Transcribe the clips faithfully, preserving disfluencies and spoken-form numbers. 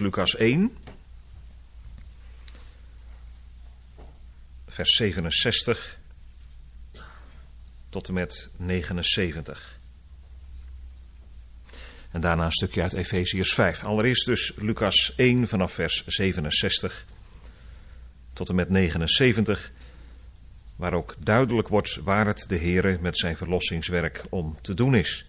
Lucas één, vers zevenenzestig tot en met negenenzeventig. En daarna een stukje uit Efeziërs vijf. Allereerst dus Lucas één vanaf vers zevenenzestig tot en met negenenzeventig, waar ook duidelijk wordt waar het de Heere met zijn verlossingswerk om te doen is.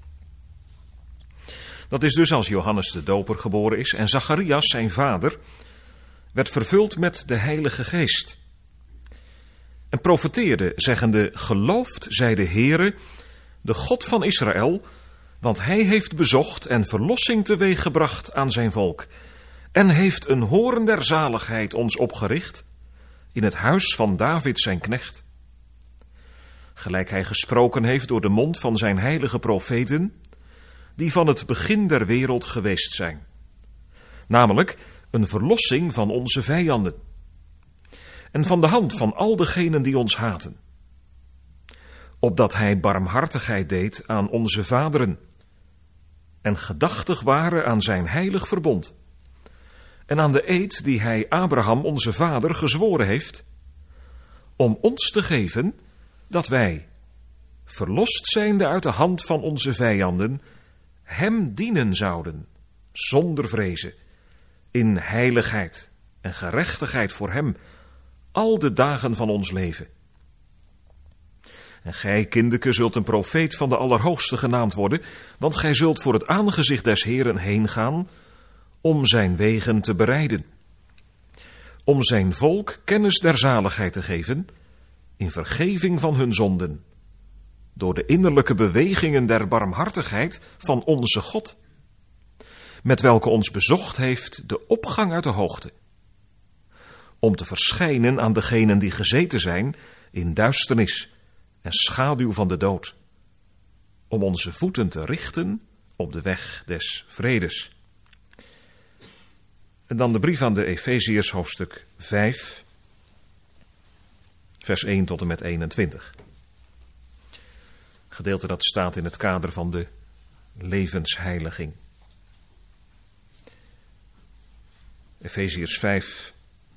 Dat is dus als Johannes de Doper geboren is en Zacharias, zijn vader, werd vervuld met de Heilige Geest. En profeteerde, zeggende, gelooft, zij de Heere, de God van Israël, want hij heeft bezocht en verlossing teweeggebracht aan zijn volk. En heeft een hoorn der zaligheid ons opgericht in het huis van David zijn knecht. Gelijk hij gesproken heeft door de mond van zijn heilige profeten, die van het begin der wereld geweest zijn. Namelijk een verlossing van onze vijanden. En van de hand van al degenen die ons haten. Opdat hij barmhartigheid deed aan onze vaderen. En gedachtig waren aan zijn heilig verbond. En aan de eed die hij Abraham onze vader gezworen heeft. Om ons te geven dat wij, verlost zijnde uit de hand van onze vijanden, hem dienen zouden, zonder vrezen, in heiligheid en gerechtigheid voor hem, al de dagen van ons leven. En gij, kindeke, zult een profeet van de Allerhoogste genaamd worden, want gij zult voor het aangezicht des Heeren heen gaan, om zijn wegen te bereiden. Om zijn volk kennis der zaligheid te geven, in vergeving van hun zonden, door de innerlijke bewegingen der barmhartigheid van onze God, met welke ons bezocht heeft de opgang uit de hoogte, om te verschijnen aan degenen die gezeten zijn in duisternis en schaduw van de dood, om onze voeten te richten op de weg des vredes. En dan de brief aan de Efeziërs, hoofdstuk vijf, vers één tot en met eenentwintig. Gedeelte dat staat in het kader van de levensheiliging. Efeziërs vijf,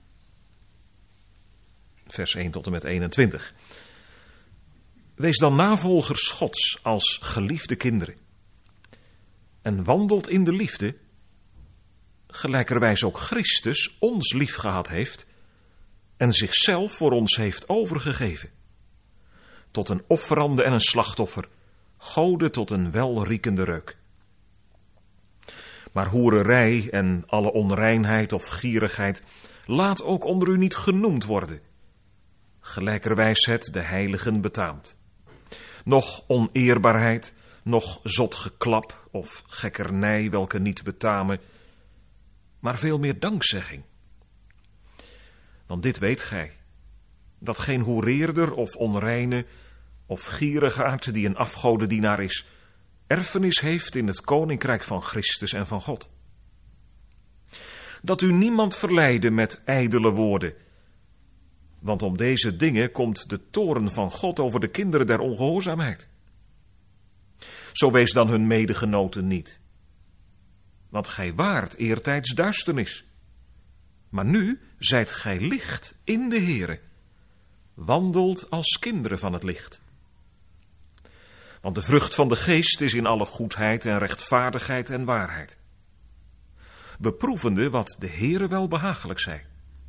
vers één tot en met eenentwintig. Wees dan navolgers Gods als geliefde kinderen. En wandelt in de liefde, gelijkerwijs ook Christus ons lief gehad heeft en zichzelf voor ons heeft overgegeven. Tot een offerande en een slachtoffer, gode tot een welriekende reuk. Maar hoererij en alle onreinheid of gierigheid laat ook onder u niet genoemd worden, gelijkerwijs het de heiligen betaamt. Noch oneerbaarheid, noch zot geklap of gekkernij, welke niet betamen, maar veel meer dankzegging. Want dit weet gij, dat geen hoereerder of onreine of gierigaard die een afgodendienaar is, erfenis heeft in het koninkrijk van Christus en van God. Dat u niemand verleide met ijdele woorden, want om deze dingen komt de toorn van God over de kinderen der ongehoorzaamheid. Zo wees dan hun medegenoten niet, want gij waart eertijds duisternis. Maar nu zijt gij licht in de Heere, wandelt als kinderen van het licht. Want de vrucht van de geest is in alle goedheid en rechtvaardigheid en waarheid, beproevende wat de Heere wel behagelijk zij.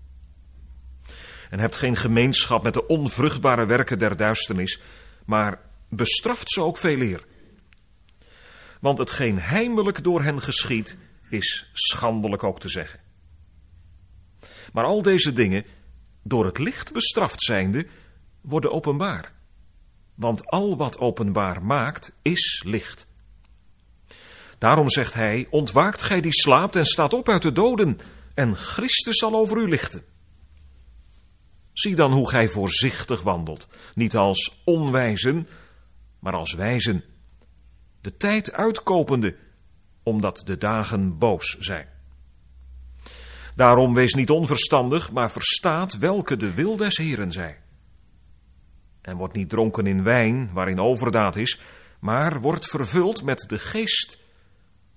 En hebt geen gemeenschap met de onvruchtbare werken der duisternis, maar bestraft ze ook veel eer. Want hetgeen heimelijk door hen geschiedt, is schandelijk ook te zeggen. Maar al deze dingen, door het licht bestraft zijnde, worden openbaar. Want al wat openbaar maakt, is licht. Daarom zegt hij, ontwaakt gij die slaapt en staat op uit de doden, en Christus zal over u lichten. Zie dan hoe gij voorzichtig wandelt, niet als onwijzen, maar als wijzen. De tijd uitkopende, omdat de dagen boos zijn. Daarom wees niet onverstandig, maar verstaat welke de wil des Heeren zij. En wordt niet dronken in wijn, waarin overdaad is, maar wordt vervuld met de geest,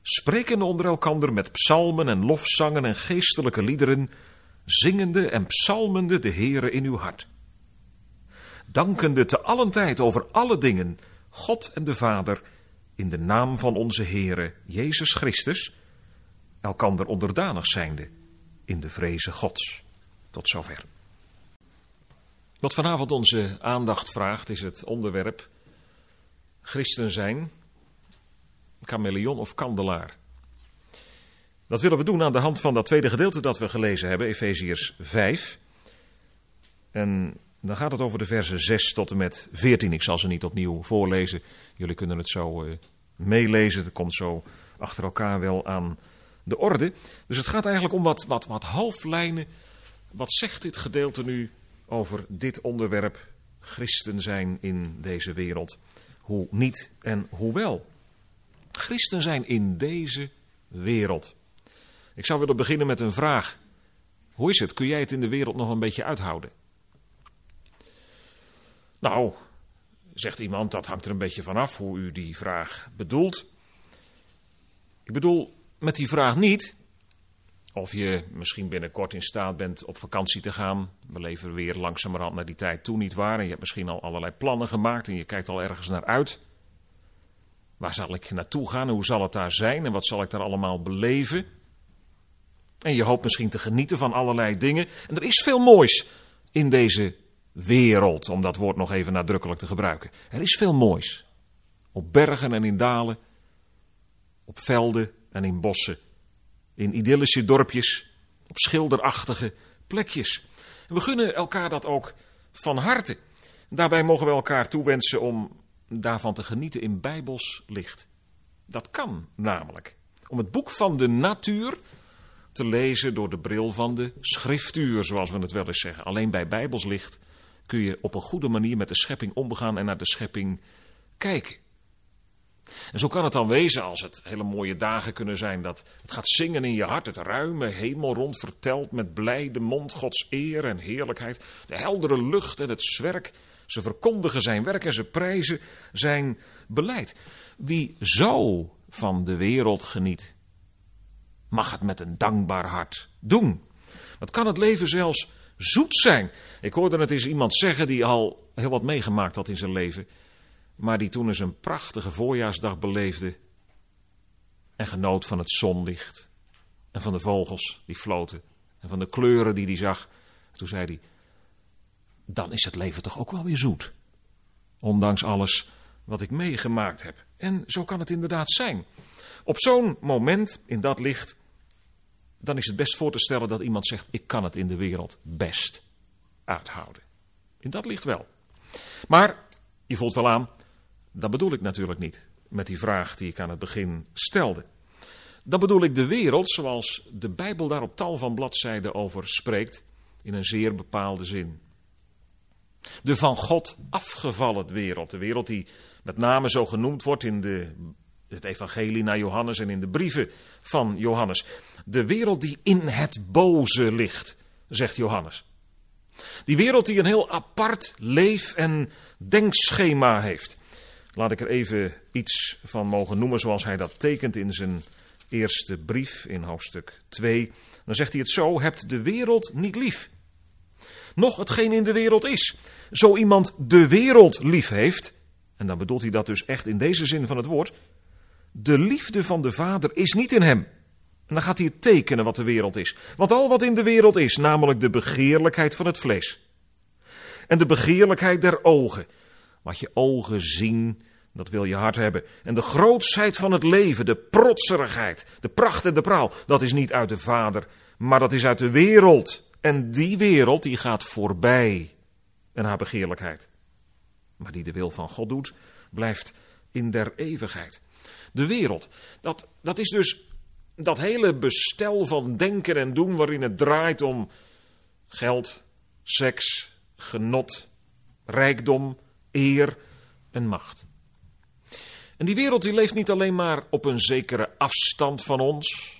sprekende onder elkander met psalmen en lofzangen en geestelijke liederen, zingende en psalmende de Heere in uw hart. Dankende te allen tijd over alle dingen, God en de Vader, in de naam van onze Heere, Jezus Christus, elkander onderdanig zijnde, in de vreze Gods. Tot zover. Wat vanavond onze aandacht vraagt, is het onderwerp christen zijn, chameleon of kandelaar. Dat willen we doen aan de hand van dat tweede gedeelte dat we gelezen hebben, Efeziërs vijf. En dan gaat het over de versen zes tot en met veertien. Ik zal ze niet opnieuw voorlezen. Jullie kunnen het zo uh, meelezen. Het komt zo achter elkaar wel aan de orde. Dus het gaat eigenlijk om wat, wat, wat halflijnen. Wat zegt dit gedeelte nu over dit onderwerp, christen zijn in deze wereld? Hoe niet en hoe wel? Christen zijn in deze wereld. Ik zou willen beginnen met een vraag. Hoe is het? Kun jij het in de wereld nog een beetje uithouden? Nou, zegt iemand, dat hangt er een beetje vanaf hoe u die vraag bedoelt. Ik bedoel met die vraag niet of je misschien binnenkort in staat bent op vakantie te gaan. We leven weer langzamerhand naar die tijd toe, niet waar? En je hebt misschien al allerlei plannen gemaakt en je kijkt al ergens naar uit. Waar zal ik naartoe gaan en hoe zal het daar zijn en wat zal ik daar allemaal beleven? En je hoopt misschien te genieten van allerlei dingen. En er is veel moois in deze wereld, om dat woord nog even nadrukkelijk te gebruiken. Er is veel moois. Op bergen en in dalen, op velden en in bossen, in idyllische dorpjes, op schilderachtige plekjes. En we gunnen elkaar dat ook van harte. Daarbij mogen we elkaar toewensen om daarvan te genieten in bijbels licht. Dat kan namelijk. Om het boek van de natuur te lezen door de bril van de schriftuur, zoals we het wel eens zeggen. Alleen bij bijbels licht kun je op een goede manier met de schepping omgaan en naar de schepping kijken. En zo kan het dan wezen, als het hele mooie dagen kunnen zijn, dat het gaat zingen in je hart, het ruime hemelrond vertelt met blijde mond Gods eer en heerlijkheid, de heldere lucht en het zwerk. Ze verkondigen zijn werk en ze prijzen zijn beleid. Wie zo van de wereld geniet, mag het met een dankbaar hart doen. Wat kan het leven zelfs zoet zijn. Ik hoorde het eens iemand zeggen die al heel wat meegemaakt had in zijn leven, maar die toen eens een prachtige voorjaarsdag beleefde en genoot van het zonlicht en van de vogels die floten en van de kleuren die hij zag. Toen zei hij, dan is het leven toch ook wel weer zoet. Ondanks alles wat ik meegemaakt heb. En zo kan het inderdaad zijn. Op zo'n moment, in dat licht, dan is het best voor te stellen dat iemand zegt, ik kan het in de wereld best uithouden. In dat licht wel. Maar, je voelt wel aan, dat bedoel ik natuurlijk niet met die vraag die ik aan het begin stelde. Dan bedoel ik de wereld zoals de Bijbel daar op tal van bladzijden over spreekt, in een zeer bepaalde zin. De van God afgevallen wereld. De wereld die met name zo genoemd wordt in de, het evangelie naar Johannes en in de brieven van Johannes. De wereld die in het boze ligt, zegt Johannes. Die wereld die een heel apart leef- en denkschema heeft. Laat ik er even iets van mogen noemen zoals hij dat tekent in zijn eerste brief in hoofdstuk twee. Dan zegt hij het zo, hebt de wereld niet lief. Nog hetgeen in de wereld is. Zo iemand de wereld lief heeft, en dan bedoelt hij dat dus echt in deze zin van het woord, de liefde van de Vader is niet in hem. En dan gaat hij het tekenen wat de wereld is. Want al wat in de wereld is, namelijk de begeerlijkheid van het vlees. En de begeerlijkheid der ogen. Wat je ogen zien, dat wil je hart hebben. En de grootsheid van het leven, de protserigheid, de pracht en de praal, dat is niet uit de Vader, maar dat is uit de wereld. En die wereld die gaat voorbij en haar begeerlijkheid. Maar die de wil van God doet, blijft in der eeuwigheid. De wereld, dat, dat is dus dat hele bestel van denken en doen waarin het draait om geld, seks, genot, rijkdom, eer en macht. En die wereld die leeft niet alleen maar op een zekere afstand van ons.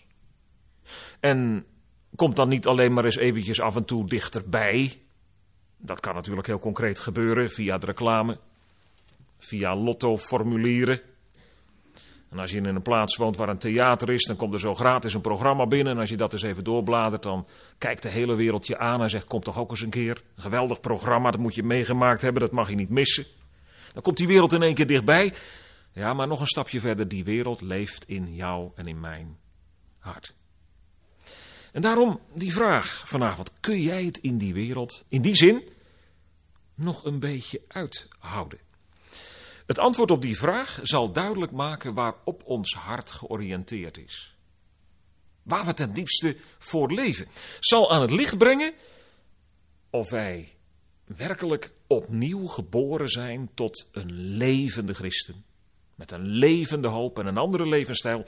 En komt dan niet alleen maar eens eventjes af en toe dichterbij. Dat kan natuurlijk heel concreet gebeuren via de reclame, via lottoformulieren. En als je in een plaats woont waar een theater is, dan komt er zo gratis een programma binnen. En als je dat eens even doorbladert, dan kijkt de hele wereld je aan en zegt, kom toch ook eens een keer. Een geweldig programma, dat moet je meegemaakt hebben, dat mag je niet missen. Dan komt die wereld in één keer dichtbij. Ja, maar nog een stapje verder, die wereld leeft in jou en in mijn hart. En daarom die vraag vanavond, kun jij het in die wereld, in die zin, nog een beetje uithouden? Het antwoord op die vraag zal duidelijk maken waarop ons hart georiënteerd is. Waar we ten diepste voor leven. Zal aan het licht brengen of wij werkelijk opnieuw geboren zijn tot een levende christen. Met een levende hoop en een andere levensstijl.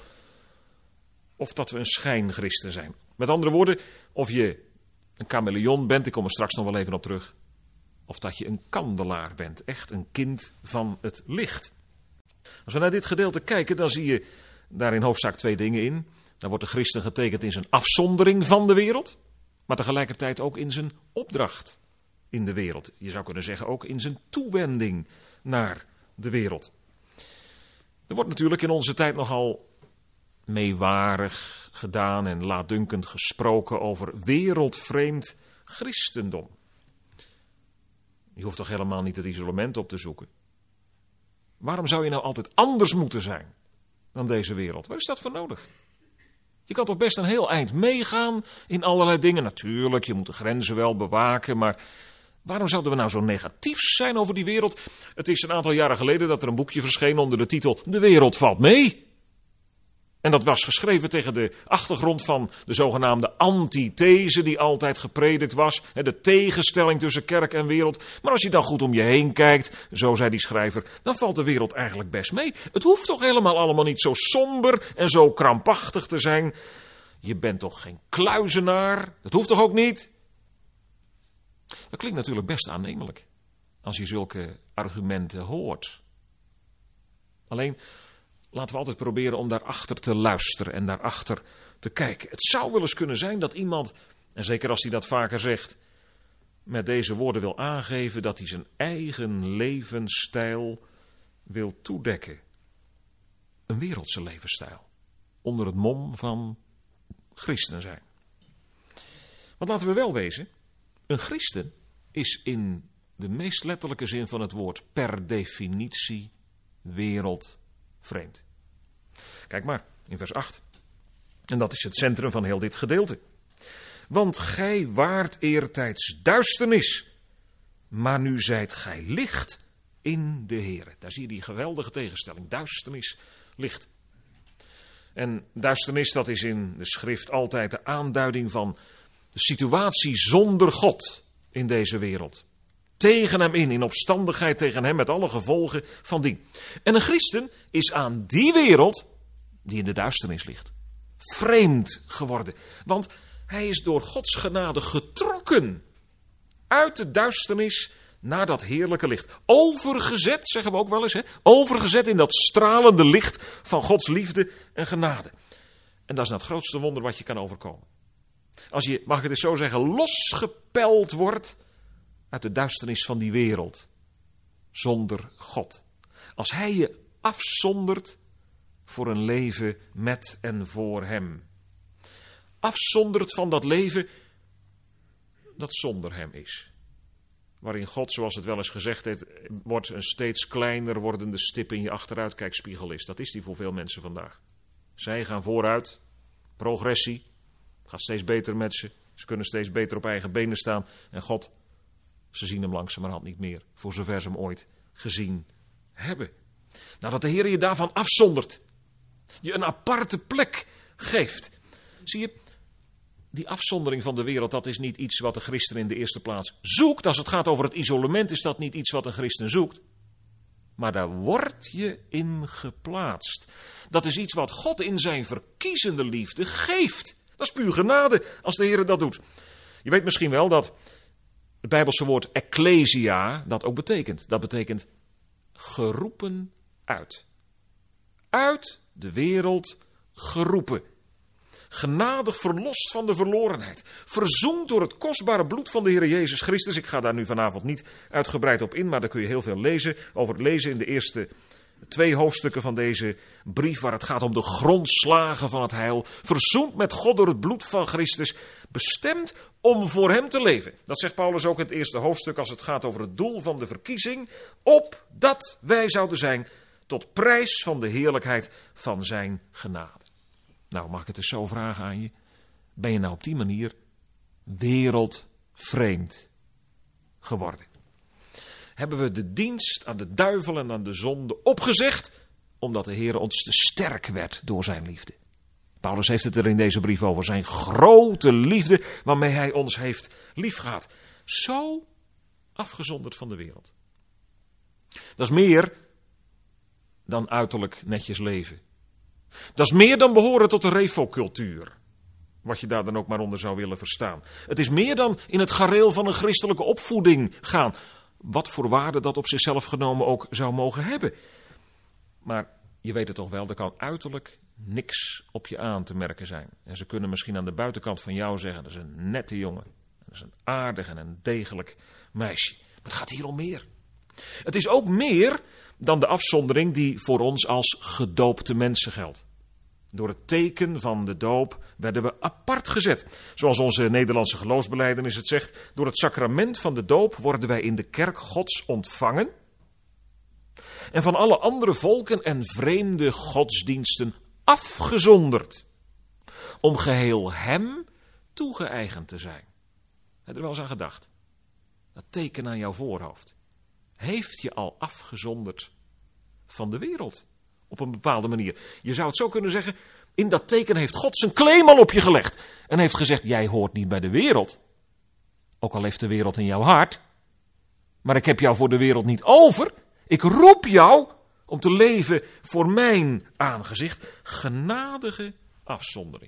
Of dat we een schijnchristen zijn. Met andere woorden, of je een chameleon bent, ik kom er straks nog wel even op terug. Of dat je een kandelaar bent, echt een kind van het licht. Als we naar dit gedeelte kijken, dan zie je daar in hoofdzaak twee dingen in. Dan wordt de christen getekend in zijn afzondering van de wereld, maar tegelijkertijd ook in zijn opdracht in de wereld. Je zou kunnen zeggen ook in zijn toewending naar de wereld. Er wordt natuurlijk in onze tijd nogal meewarig gedaan en laatdunkend gesproken over wereldvreemd christendom. Je hoeft toch helemaal niet het isolement op te zoeken. Waarom zou je nou altijd anders moeten zijn dan deze wereld? Waar is dat voor nodig? Je kan toch best een heel eind meegaan in allerlei dingen. Natuurlijk, je moet de grenzen wel bewaken, maar waarom zouden we nou zo negatief zijn over die wereld? Het is een aantal jaren geleden dat er een boekje verscheen onder de titel De wereld valt mee. En dat was geschreven tegen de achtergrond van de zogenaamde antithese die altijd gepredikt was. De tegenstelling tussen kerk en wereld. Maar als je dan goed om je heen kijkt, zo zei die schrijver, dan valt de wereld eigenlijk best mee. Het hoeft toch helemaal allemaal niet zo somber en zo krampachtig te zijn. Je bent toch geen kluizenaar? Dat hoeft toch ook niet? Dat klinkt natuurlijk best aannemelijk als je zulke argumenten hoort. Alleen, laten we altijd proberen om daarachter te luisteren en daarachter te kijken. Het zou wel eens kunnen zijn dat iemand, en zeker als hij dat vaker zegt, met deze woorden wil aangeven dat hij zijn eigen levensstijl wil toedekken. Een wereldse levensstijl. Onder het mom van christen zijn. Want laten we wel wezen, een christen is in de meest letterlijke zin van het woord per definitie wereldvreemd. Kijk maar, in vers acht. En dat is het centrum van heel dit gedeelte. Want gij waart eertijds duisternis, maar nu zijt gij licht in de Heere. Daar zie je die geweldige tegenstelling. Duisternis, licht. En duisternis, dat is in de schrift altijd de aanduiding van de situatie zonder God in deze wereld. Tegen hem in, in opstandigheid tegen hem met alle gevolgen van dien. En een christen is aan die wereld, die in de duisternis ligt, vreemd geworden. Want hij is door Gods genade getrokken uit de duisternis naar dat heerlijke licht. Overgezet, zeggen we ook wel eens, hè? Overgezet in dat stralende licht van Gods liefde en genade. En dat is nou het grootste wonder wat je kan overkomen. Als je, mag ik het eens zo zeggen, losgepeld wordt uit de duisternis van die wereld. Zonder God. Als hij je afzondert voor een leven met en voor hem. Afzondert van dat leven dat zonder hem is. Waarin God, zoals het wel eens gezegd heeft, wordt een steeds kleiner wordende stip in je achteruitkijkspiegel is. Dat is die voor veel mensen vandaag. Zij gaan vooruit, progressie, gaat steeds beter met ze. Ze kunnen steeds beter op eigen benen staan. En God, ze zien hem langzamerhand niet meer, voor zover ze hem ooit gezien hebben. Nou, dat de Heer je daarvan afzondert. Je een aparte plek geeft. Zie je, die afzondering van de wereld, dat is niet iets wat de christen in de eerste plaats zoekt. Als het gaat over het isolement, is dat niet iets wat een christen zoekt. Maar daar word je in geplaatst. Dat is iets wat God in zijn verkiezende liefde geeft. Dat is puur genade als de Heer dat doet. Je weet misschien wel dat het Bijbelse woord ecclesia dat ook betekent. Dat betekent geroepen uit. Uit de wereld geroepen. Genadig verlost van de verlorenheid. Verzoend door het kostbare bloed van de Heer Jezus Christus. Ik ga daar nu vanavond niet uitgebreid op in, maar daar kun je heel veel lezen. Over het lezen in de eerste Twee hoofdstukken van deze brief waar het gaat om de grondslagen van het heil. Verzoend met God door het bloed van Christus. Bestemd om voor hem te leven. Dat zegt Paulus ook in het eerste hoofdstuk als het gaat over het doel van de verkiezing. Opdat wij zouden zijn tot prijs van de heerlijkheid van zijn genade. Nou, mag ik het eens zo vragen aan je? Ben je nou op die manier wereldvreemd geworden? Hebben we de dienst aan de duivel en aan de zonde opgezegd, omdat de Heer ons te sterk werd door zijn liefde. Paulus heeft het er in deze brief over, zijn grote liefde waarmee hij ons heeft liefgehad. Zo afgezonderd van de wereld. Dat is meer dan uiterlijk netjes leven. Dat is meer dan behoren tot de refocultuur. Wat je daar dan ook maar onder zou willen verstaan. Het is meer dan in het gareel van een christelijke opvoeding gaan. Wat voor waarde dat op zichzelf genomen ook zou mogen hebben. Maar je weet het toch wel, er kan uiterlijk niks op je aan te merken zijn. En ze kunnen misschien aan de buitenkant van jou zeggen, dat is een nette jongen. Dat is een aardig en een degelijk meisje. Maar het gaat hier om meer. Het is ook meer dan de afzondering die voor ons als gedoopte mensen geldt. Door het teken van de doop werden we apart gezet. Zoals onze Nederlandse geloofsbelijdenis het zegt. Door het sacrament van de doop worden wij in de kerk Gods ontvangen. En van alle andere volken en vreemde godsdiensten afgezonderd. Om geheel hem toegeëigend te zijn. Heb je er wel eens aan gedacht? Dat teken aan jouw voorhoofd. Heeft je al afgezonderd van de wereld. Op een bepaalde manier. Je zou het zo kunnen zeggen, in dat teken heeft God zijn claim al op je gelegd. En heeft gezegd, jij hoort niet bij de wereld. Ook al heeft de wereld in jouw hart. Maar ik heb jou voor de wereld niet over. Ik roep jou om te leven voor mijn aangezicht. Genadige afzondering.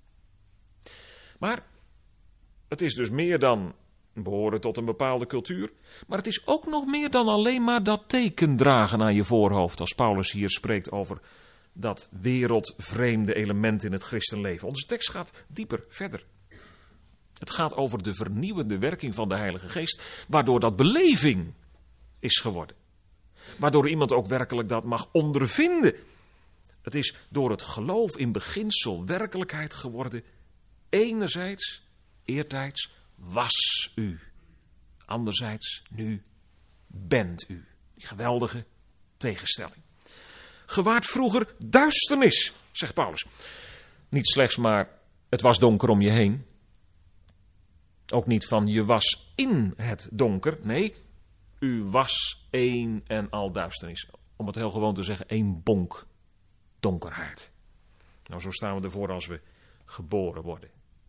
Maar het is dus meer dan behoren tot een bepaalde cultuur. Maar het is ook nog meer dan alleen maar dat teken dragen aan je voorhoofd. Als Paulus hier spreekt over dat wereldvreemde element in het christenleven. Onze tekst gaat dieper, verder. Het gaat over de vernieuwende werking van de Heilige Geest. Waardoor dat beleving is geworden. Waardoor iemand ook werkelijk dat mag ondervinden. Het is door het geloof in beginsel werkelijkheid geworden. Enerzijds, eertijds, was u. Anderzijds, nu bent u. Die geweldige tegenstelling. Ge waart vroeger duisternis, zegt Paulus. Niet slechts maar, het was donker om je heen. Ook niet van, je was in het donker. Nee, u was één en al duisternis. Om het heel gewoon te zeggen, één bonk donkerheid. Nou, zo staan we ervoor als we geboren worden.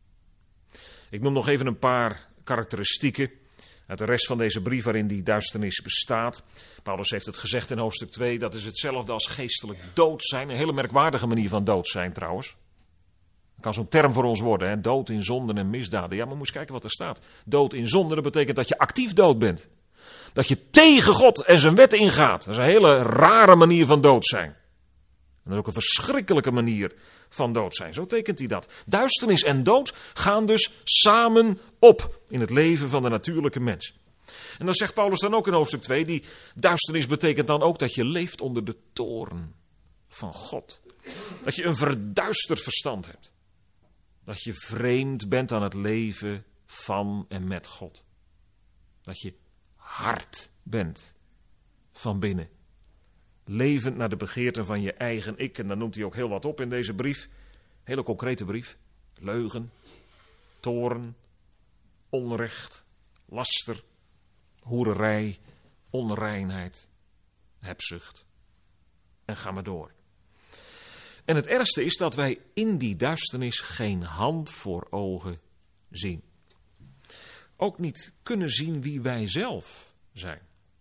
Ik noem nog even een paar karakteristieken uit de rest van deze brief waarin die duisternis bestaat. Paulus heeft het gezegd in hoofdstuk twee, dat is hetzelfde als geestelijk dood zijn. Een hele merkwaardige manier van dood zijn trouwens. Dat kan zo'n term voor ons worden, hè? Dood in zonden en misdaden. Ja, maar moet eens kijken wat er staat. Dood in zonden, dat betekent dat je actief dood bent. Dat je tegen God en zijn wet ingaat. Dat is een hele rare manier van dood zijn. En dat is ook een verschrikkelijke manier van dood zijn. Zo tekent hij dat. Duisternis en dood gaan dus samen op in het leven van de natuurlijke mens. En dan zegt Paulus dan ook in hoofdstuk twee, die duisternis betekent dan ook dat je leeft onder de toorn van God. Dat je een verduisterd verstand hebt. Dat je vreemd bent aan het leven van en met God. Dat je hard bent van binnen. Levend naar de begeerten van je eigen ik. En dan noemt hij ook heel wat op in deze brief. Hele concrete brief. Leugen, toorn, onrecht, laster, hoererij, onreinheid, hebzucht. En ga maar door. En het ergste is dat wij in die duisternis geen hand voor ogen zien. Ook niet kunnen zien wie wij zelf zijn.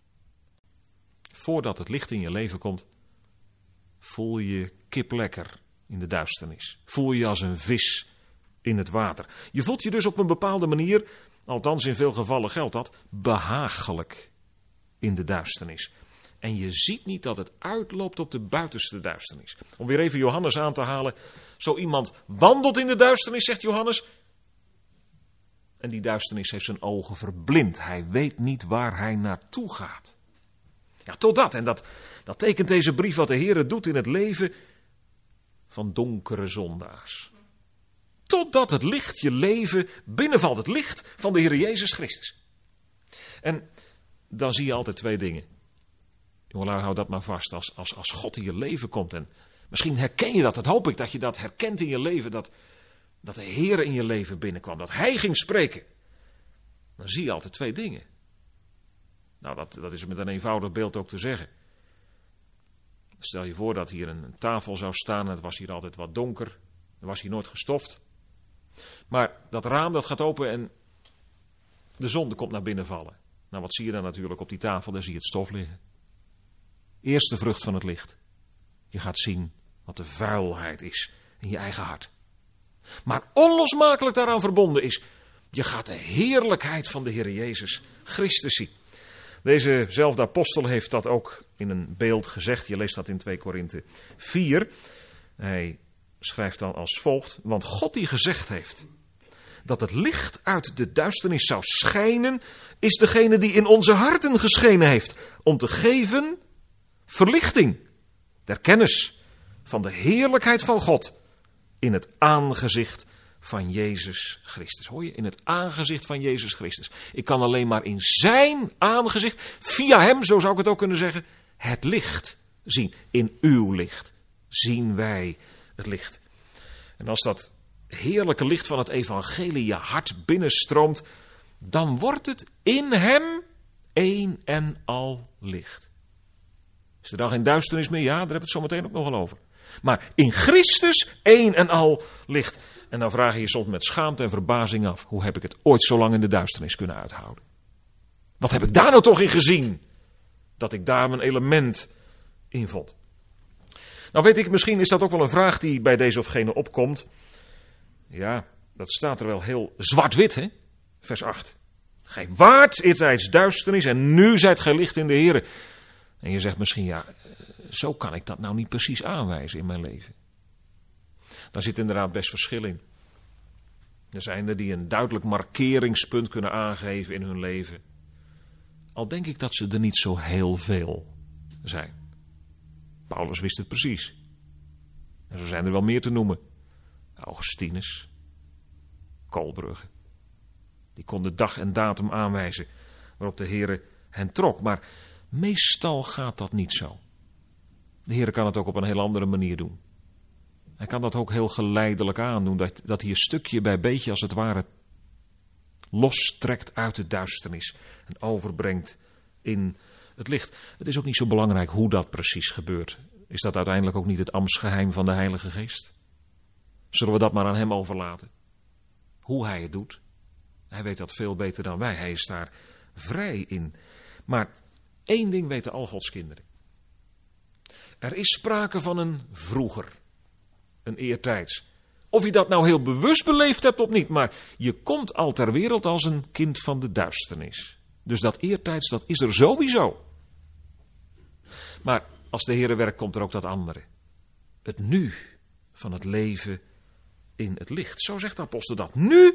Voordat het licht in je leven komt, voel je kip lekker in de duisternis. Voel je als een vis in het water. Je voelt je dus op een bepaalde manier, althans in veel gevallen geldt dat, behagelijk in de duisternis. En je ziet niet dat het uitloopt op de buitenste duisternis. Om weer even Johannes aan te halen. Zo iemand wandelt in de duisternis, zegt Johannes. En die duisternis heeft zijn ogen verblind. Hij weet niet waar hij naartoe gaat. Ja, totdat, en dat, dat tekent deze brief wat de Heer doet in het leven van donkere zondaars. Totdat het licht je leven binnenvalt, het licht van de Heer Jezus Christus. En dan zie je altijd twee dingen. Jongelui, hou dat maar vast, als, als, als God in je leven komt. En misschien herken je dat, dat hoop ik, dat je dat herkent in je leven, dat, dat de Heer in je leven binnenkwam, dat Hij ging spreken. Dan zie je altijd twee dingen. Nou, dat, dat is met een eenvoudig beeld ook te zeggen. Stel je voor dat hier een, een tafel zou staan en het was hier altijd wat donker. Er was hier nooit gestoft. Maar dat raam dat gaat open en de zon komt naar binnen vallen. Nou, wat zie je dan natuurlijk op die tafel? Daar zie je het stof liggen. Eerste vrucht van het licht. Je gaat zien wat de vuilheid is in je eigen hart. Maar onlosmakelijk daaraan verbonden is, je gaat de heerlijkheid van de Heer Jezus Christus zien. Dezezelfde apostel heeft dat ook in een beeld gezegd. Je leest dat in twee Korinthe vier. Hij schrijft dan als volgt. Want God die gezegd heeft dat het licht uit de duisternis zou schijnen, is degene die in onze harten geschenen heeft. Om te geven verlichting der kennis van de heerlijkheid van God in het aangezicht van Jezus Christus. Hoor je? In het aangezicht van Jezus Christus. Ik kan alleen maar in zijn aangezicht, via hem, zo zou ik het ook kunnen zeggen, het licht zien. In uw licht zien wij het licht. En als dat heerlijke licht van het evangelie je hart binnenstroomt, dan wordt het in hem één en al licht. Is er dan geen duisternis meer? Ja, daar hebben we het zo meteen ook nog wel over. Maar in Christus één en al licht. En dan vraag je je soms met schaamte en verbazing af, hoe heb ik het ooit zo lang in de duisternis kunnen uithouden? Wat heb ik daar nou toch in gezien? Dat ik daar mijn element in vond. Nou weet ik, misschien is dat ook wel een vraag die bij deze of gene opkomt. Ja, dat staat er wel heel zwart-wit, hè? Vers acht. Gij waart eertijds duisternis en nu zijt gij licht in de Here. En je zegt misschien, ja, zo kan ik dat nou niet precies aanwijzen in mijn leven. Daar zit inderdaad best verschil in. Er zijn er die een duidelijk markeringspunt kunnen aangeven in hun leven. Al denk ik dat ze er niet zo heel veel zijn. Paulus wist het precies. En zo zijn er wel meer te noemen. Augustinus, Koolbrugge. Die konden dag en datum aanwijzen waarop de Heere hen trok. Maar meestal gaat dat niet zo. De Heere kan het ook op een heel andere manier doen. Hij kan dat ook heel geleidelijk aandoen. Dat, dat hij een stukje bij beetje als het ware lostrekt uit de duisternis. En overbrengt in het licht. Het is ook niet zo belangrijk hoe dat precies gebeurt. Is dat uiteindelijk ook niet het ambtsgeheim van de Heilige Geest? Zullen we dat maar aan hem overlaten? Hoe hij het doet. Hij weet dat veel beter dan wij. Hij is daar vrij in. Maar één ding weten al Gods kinderen. Er is sprake van een vroeger. Een eertijds. Of je dat nou heel bewust beleefd hebt of niet. Maar je komt al ter wereld als een kind van de duisternis. Dus dat eertijds, dat is er sowieso. Maar als de Heere werkt, komt er ook dat andere. Het nu van het leven in het licht. Zo zegt de apostel dat. Nu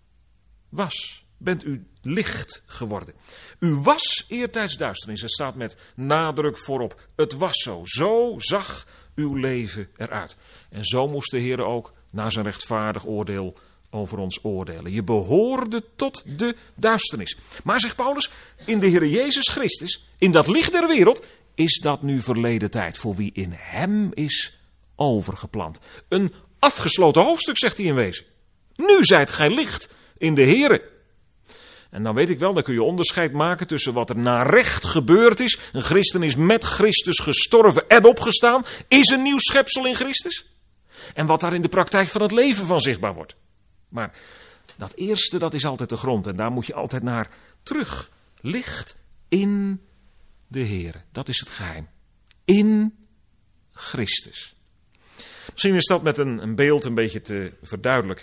was, bent u licht geworden. U was eertijds duisternis. Het staat met nadruk voorop. Het was zo. Zo zag uw leven eruit. En zo moest de Heere ook naar zijn rechtvaardig oordeel over ons oordelen. Je behoorde tot de duisternis. Maar, zegt Paulus, in de Heere Jezus Christus, in dat licht der wereld, is dat nu verleden tijd. Voor wie in hem is overgeplant. Een afgesloten hoofdstuk, zegt hij in wezen. Nu zijt gij licht in de Heere. En dan weet ik wel, dan kun je onderscheid maken tussen wat er naar recht gebeurd is. Een christen is met Christus gestorven en opgestaan. Is een nieuw schepsel in Christus. En wat daar in de praktijk van het leven van zichtbaar wordt. Maar dat eerste, dat is altijd de grond. En daar moet je altijd naar terug. Licht in de Heere. Dat is het geheim. In Christus. Misschien is dat met een, een beeld een beetje te verduidelijken.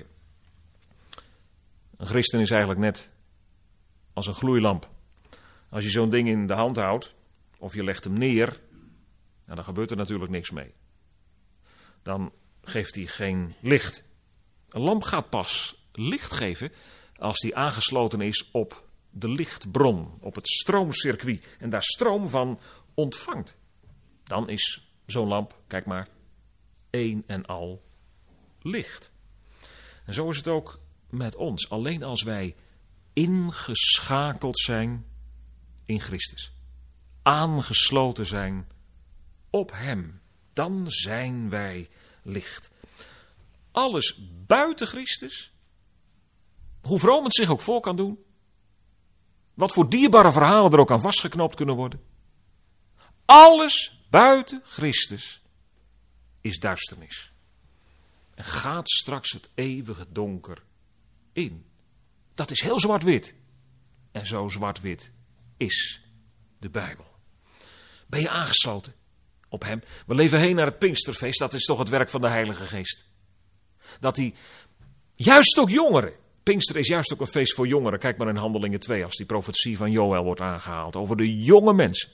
Een christen is eigenlijk net als een gloeilamp. Als je zo'n ding in de hand houdt, of je legt hem neer, nou, dan gebeurt er natuurlijk niks mee. Dan geeft hij geen licht. Een lamp gaat pas licht geven als die aangesloten is op de lichtbron, op het stroomcircuit. En daar stroom van ontvangt, dan is zo'n lamp, kijk maar, één en al licht. En zo is het ook met ons. Alleen als wij ingeschakeld zijn in Christus, aangesloten zijn op Hem, dan zijn wij licht. Alles buiten Christus, hoe vroom het zich ook voor kan doen, wat voor dierbare verhalen er ook aan vastgeknoopt kunnen worden, alles buiten Christus is duisternis. En gaat straks het eeuwige donker in. Dat is heel zwart-wit. En zo zwart-wit is de Bijbel. Ben je aangesloten op Hem? We leven heen naar het Pinksterfeest. Dat is toch het werk van de Heilige Geest. Dat hij juist ook jongeren. Pinkster is juist ook een feest voor jongeren. Kijk maar in Handelingen twee als die profetie van Joël wordt aangehaald. Over de jonge mensen.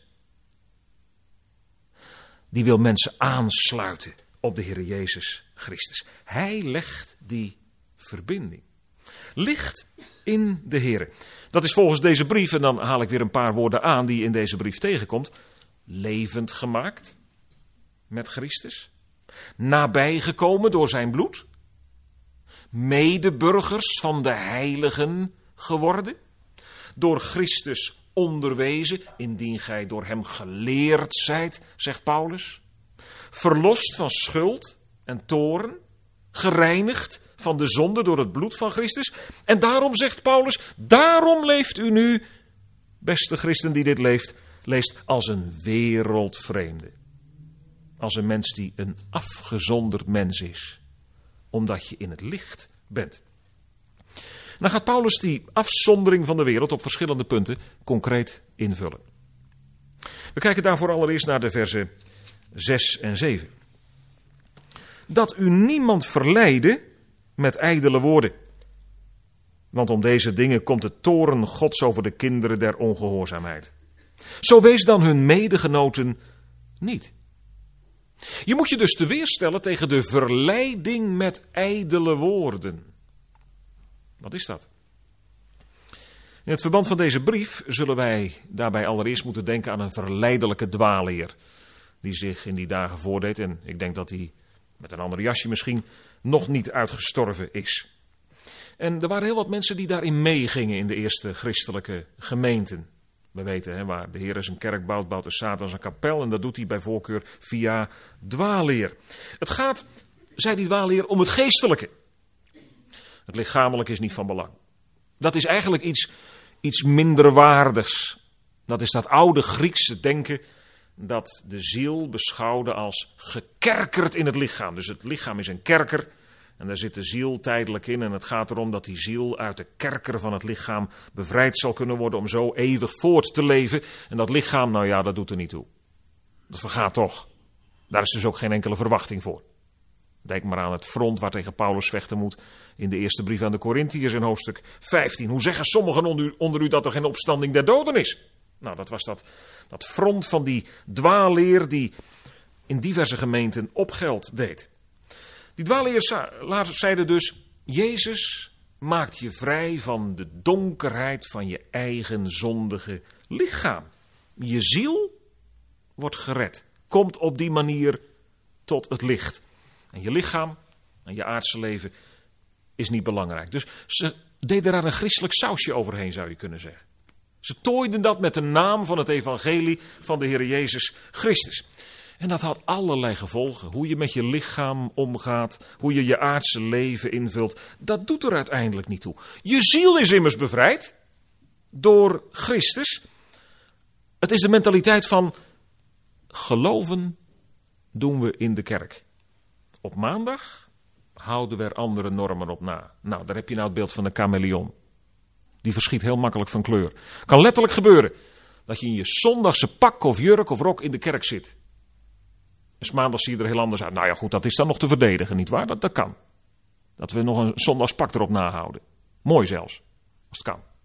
Die wil mensen aansluiten op de Heer Jezus Christus. Hij legt die verbinding. Licht in de Heer. Dat is volgens deze brief, en dan haal ik weer een paar woorden aan die in deze brief tegenkomt. Levend gemaakt met Christus. Nabijgekomen door zijn bloed. Medeburgers van de heiligen geworden. Door Christus onderwezen, indien gij door hem geleerd zijt, zegt Paulus. Verlost van schuld en toorn. Gereinigd van de zonde door het bloed van Christus. En daarom zegt Paulus, daarom leeft u nu, beste christen die dit leeft, leest als een wereldvreemde. Als een mens die een afgezonderd mens is. Omdat je in het licht bent. Dan gaat Paulus die afzondering van de wereld op verschillende punten concreet invullen. We kijken daarvoor allereerst naar de versen zes en zeven. Dat u niemand verleide met ijdele woorden. Want om deze dingen komt de toorn Gods over de kinderen der ongehoorzaamheid. Zo wees dan hun medegenoten niet. Je moet je dus te weerstellen tegen de verleiding met ijdele woorden. Wat is dat? In het verband van deze brief zullen wij daarbij allereerst moeten denken aan een verleidelijke dwaalleer. Die zich in die dagen voordeed en ik denk dat hij met een ander jasje misschien nog niet uitgestorven is. En er waren heel wat mensen die daarin meegingen in de eerste christelijke gemeenten. We weten, hè, waar de Heer zijn kerk bouwt, bouwt de Satan zijn kapel. En dat doet hij bij voorkeur via dwaalleer. Het gaat, zei die dwaalleer, om het geestelijke. Het lichamelijke is niet van belang. Dat is eigenlijk iets, iets minderwaardigs. Dat is dat oude Griekse denken dat de ziel beschouwde als gekerkerd in het lichaam. Dus het lichaam is een kerker en daar zit de ziel tijdelijk in. En het gaat erom dat die ziel uit de kerker van het lichaam bevrijd zal kunnen worden om zo eeuwig voort te leven. En dat lichaam, nou ja, dat doet er niet toe. Dat vergaat toch. Daar is dus ook geen enkele verwachting voor. Denk maar aan het front waar tegen Paulus vechten moet in de eerste brief aan de Korintiërs in hoofdstuk vijftien. Hoe zeggen sommigen onder u, onder u dat er geen opstanding der doden is? Nou, dat was dat, dat front van die dwaalleer die in diverse gemeenten opgeld deed. Die dwaalleer zeiden dus, Jezus maakt je vrij van de donkerheid van je eigen zondige lichaam. Je ziel wordt gered, komt op die manier tot het licht. En je lichaam en je aardse leven is niet belangrijk. Dus ze deden daar een christelijk sausje overheen, zou je kunnen zeggen. Ze tooiden dat met de naam van het evangelie van de Heer Jezus Christus. En dat had allerlei gevolgen. Hoe je met je lichaam omgaat, hoe je je aardse leven invult. Dat doet er uiteindelijk niet toe. Je ziel is immers bevrijd door Christus. Het is de mentaliteit van geloven doen we in de kerk. Op maandag houden we er andere normen op na. Nou, daar heb je nou het beeld van de chameleon. Die verschiet heel makkelijk van kleur. Kan letterlijk gebeuren dat je in je zondagse pak of jurk of rok in de kerk zit. En 's maandags zie je er heel anders uit. Nou ja, goed, dat is dan nog te verdedigen, nietwaar? Dat, dat kan. Dat we nog een zondagspak erop nahouden. Mooi zelfs, als het kan.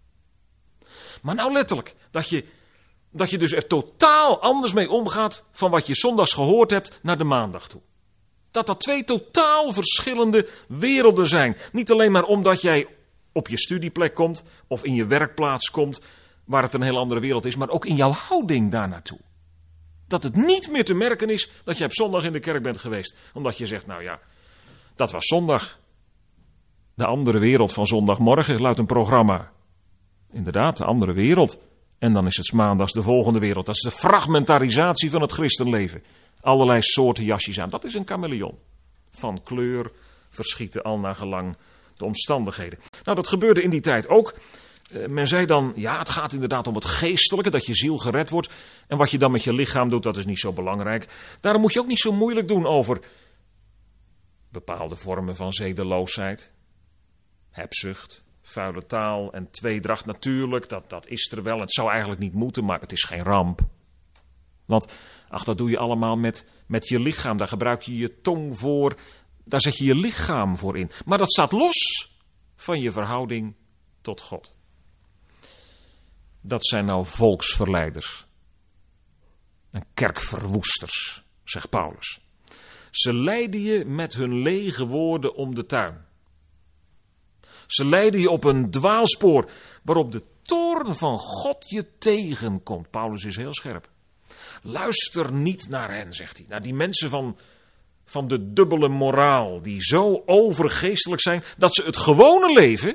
Maar nou letterlijk, dat je, dat je dus er totaal anders mee omgaat van wat je zondags gehoord hebt naar de maandag toe. Dat dat twee totaal verschillende werelden zijn. Niet alleen maar omdat jij op je studieplek komt of in je werkplaats komt waar het een heel andere wereld is, maar ook in jouw houding daar naartoe. Dat het niet meer te merken is dat je op zondag in de kerk bent geweest. Omdat je zegt, nou ja, dat was zondag. De andere wereld van zondagmorgen luidt een programma. Inderdaad, de andere wereld. En dan is het 's maandags de volgende wereld. Dat is de fragmentarisatie van het christenleven. Allerlei soorten jasjes aan. Dat is een chameleon. Van kleur verschieten al naar gelang de omstandigheden. Nou, dat gebeurde in die tijd ook. Men zei dan, ja, het gaat inderdaad om het geestelijke, dat je ziel gered wordt. En wat je dan met je lichaam doet, dat is niet zo belangrijk. Daarom moet je ook niet zo moeilijk doen over bepaalde vormen van zedeloosheid, hebzucht, vuile taal en tweedracht. Natuurlijk, dat, dat is er wel. Het zou eigenlijk niet moeten, maar het is geen ramp. Want, ach, dat doe je allemaal met, met je lichaam. Daar gebruik je je tong voor, daar zet je je lichaam voor in. Maar dat staat los van je verhouding tot God. Dat zijn nou volksverleiders en kerkverwoesters, zegt Paulus. Ze leiden je met hun lege woorden om de tuin. Ze leiden je op een dwaalspoor waarop de toorn van God je tegenkomt. Paulus is heel scherp. Luister niet naar hen, zegt hij. Naar die mensen van, van de dubbele moraal, die zo overgeestelijk zijn dat ze het gewone leven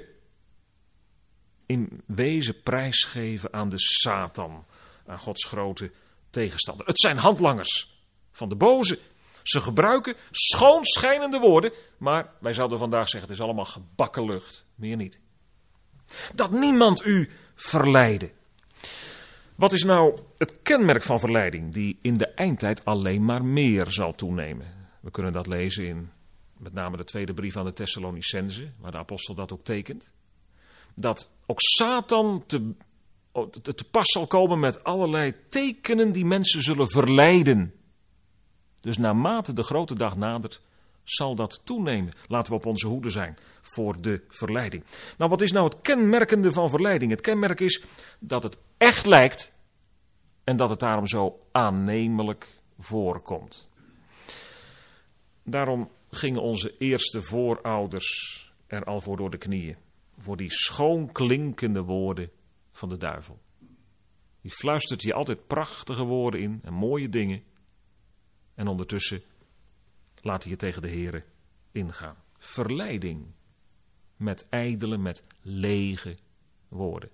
in wezen prijsgeven aan de Satan, aan Gods grote tegenstander. Het zijn handlangers van de boze. Ze gebruiken schoonschijnende woorden, maar wij zouden vandaag zeggen, het is allemaal gebakken lucht, meer niet. Dat niemand u verleiden. Wat is nou het kenmerk van verleiding, die in de eindtijd alleen maar meer zal toenemen? We kunnen dat lezen in met name de tweede brief aan de Thessalonicenzen, waar de apostel dat ook tekent. Dat ook Satan te, te, te pas zal komen met allerlei tekenen die mensen zullen verleiden. Dus naarmate de grote dag nadert, zal dat toenemen. Laten we op onze hoede zijn voor de verleiding. Nou, wat is nou het kenmerkende van verleiding? Het kenmerk is dat het echt lijkt en dat het daarom zo aannemelijk voorkomt. Daarom gingen onze eerste voorouders er al voor door de knieën. Voor die schoonklinkende woorden van de duivel. Die fluistert je altijd prachtige woorden in en mooie dingen. En ondertussen laat hij je tegen de Here ingaan. Verleiding met ijdele, met lege woorden.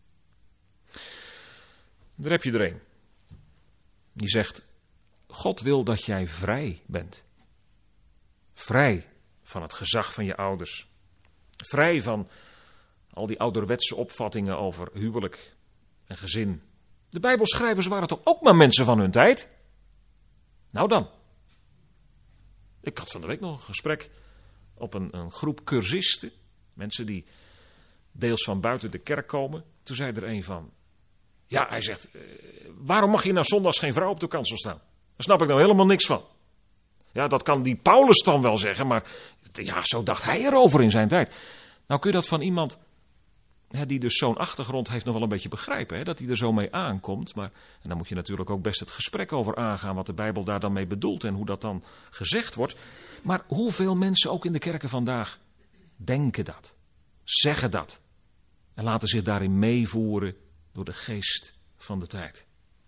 Daar heb je er een. Die zegt, God wil dat jij vrij bent. Vrij van het gezag van je ouders. Vrij van al die ouderwetse opvattingen over huwelijk en gezin. De Bijbelschrijvers waren toch ook maar mensen van hun tijd? Nou dan. Ik had van de week nog een gesprek op een, een groep cursisten. Mensen die deels van buiten de kerk komen. Toen zei er een van. Ja, hij zegt, eh, waarom mag je nou zondags geen vrouw op de kansel staan? Daar snap ik nou helemaal niks van. Ja, dat kan die Paulus dan wel zeggen, maar ja, zo dacht hij erover in zijn tijd. Nou kun je dat van iemand hè, die dus zo'n achtergrond heeft nog wel een beetje begrijpen. Hè, dat hij er zo mee aankomt. Maar en dan moet je natuurlijk ook best het gesprek over aangaan wat de Bijbel daar dan mee bedoelt en hoe dat dan gezegd wordt. Maar hoeveel mensen ook in de kerken vandaag denken dat, zeggen dat en laten zich daarin meevoeren door de geest van de tijd.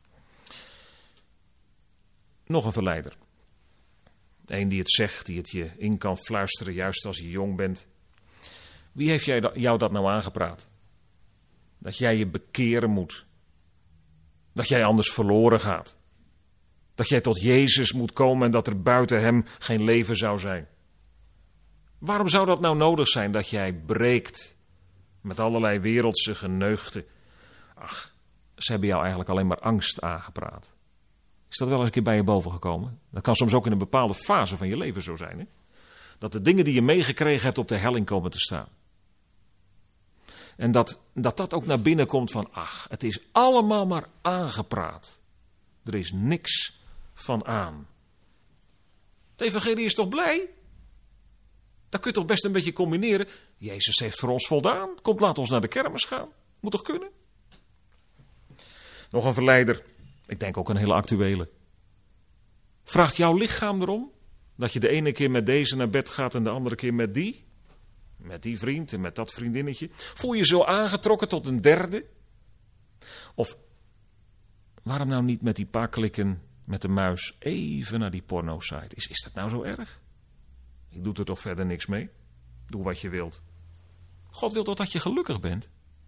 Nog een verleider. Eén die het zegt, die het je in kan fluisteren, juist als je jong bent. Wie heeft jij, jou dat nou aangepraat? Dat jij je bekeren moet. Dat jij anders verloren gaat. Dat jij tot Jezus moet komen en dat er buiten hem geen leven zou zijn. Waarom zou dat nou nodig zijn dat jij breekt met allerlei wereldse geneugten? Ach, ze hebben jou eigenlijk alleen maar angst aangepraat. Is dat wel eens een keer bij je boven gekomen? Dat kan soms ook in een bepaalde fase van je leven zo zijn. Hè? Dat de dingen die je meegekregen hebt op de helling komen te staan. En dat, dat dat ook naar binnen komt van, ach, het is allemaal maar aangepraat. Er is niks van aan. Het evangelie is toch blij? Dat kun je toch best een beetje combineren. Jezus heeft voor ons voldaan. Komt, laat ons naar de kermis gaan. Moet toch kunnen? Nog een verleider. Ik denk ook een hele actuele. Vraagt jouw lichaam erom? Dat je de ene keer met deze naar bed gaat en de andere keer met die? Met die vriend en met dat vriendinnetje? Voel je zo aangetrokken tot een derde? Of waarom nou niet met die paar klikken met de muis even naar die porno-site. Is, is dat nou zo erg? Ik doe er toch verder niks mee? Doe wat je wilt. God wil toch dat je gelukkig bent?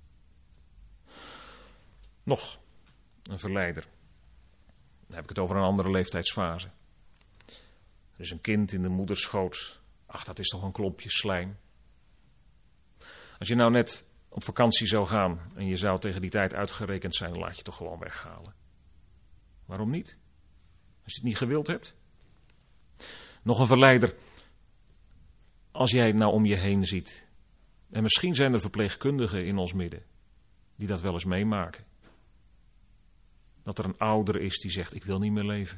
Nog een verleider. Dan heb ik het over een andere leeftijdsfase. Er is een kind in de moederschoot. Ach, dat is toch een klompje slijm. Als je nou net op vakantie zou gaan en je zou tegen die tijd uitgerekend zijn, dan laat je het toch gewoon weghalen. Waarom niet? Als je het niet gewild hebt. Nog een verleider. Als jij het nou om je heen ziet. En misschien zijn er verpleegkundigen in ons midden die dat wel eens meemaken. Dat er een ouder is die zegt, ik wil niet meer leven.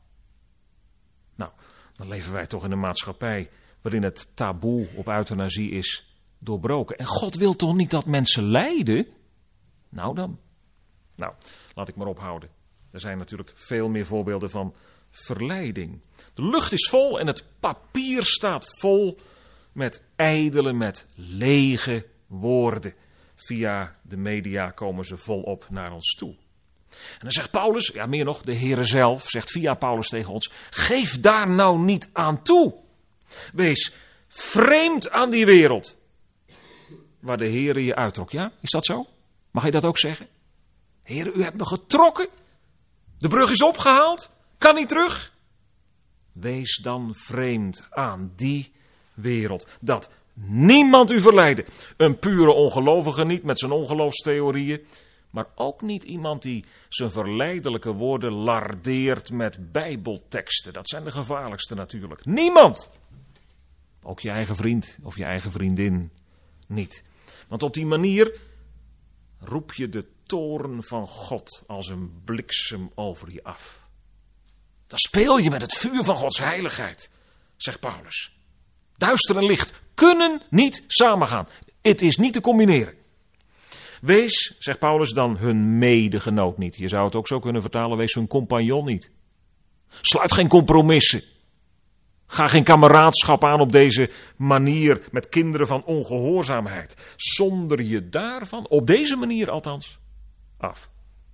Nou, dan leven wij toch in een maatschappij waarin het taboe op euthanasie is doorbroken. En God wil toch niet dat mensen lijden? Nou dan. Nou, laat ik maar ophouden. Er zijn natuurlijk veel meer voorbeelden van verleiding. De lucht is vol en het papier staat vol met ijdele, met lege woorden. Via de media komen ze volop naar ons toe. En dan zegt Paulus, ja meer nog, de Heere zelf zegt via Paulus tegen ons, geef daar nou niet aan toe. Wees vreemd aan die wereld waar de Heere je uittrok. Ja, is dat zo? Mag je dat ook zeggen? Heere, u hebt me getrokken. De brug is opgehaald. Kan niet terug. Wees dan vreemd aan die wereld. Dat niemand u verleidde. Een pure ongelovige niet met zijn ongeloofstheorieën. Maar ook niet iemand die zijn verleidelijke woorden lardeert met bijbelteksten. Dat zijn de gevaarlijkste natuurlijk. Niemand. Ook je eigen vriend of je eigen vriendin niet. Want op die manier roep je de toorn van God als een bliksem over je af. Dan speel je met het vuur van Gods heiligheid, zegt Paulus. Duister en licht kunnen niet samengaan. Het is niet te combineren. Wees, zegt Paulus, dan hun medegenoot niet. Je zou het ook zo kunnen vertalen, wees hun compagnon niet. Sluit geen compromissen. Ga geen kameraadschap aan op deze manier met kinderen van ongehoorzaamheid. Zonder je daarvan, op deze manier althans, af.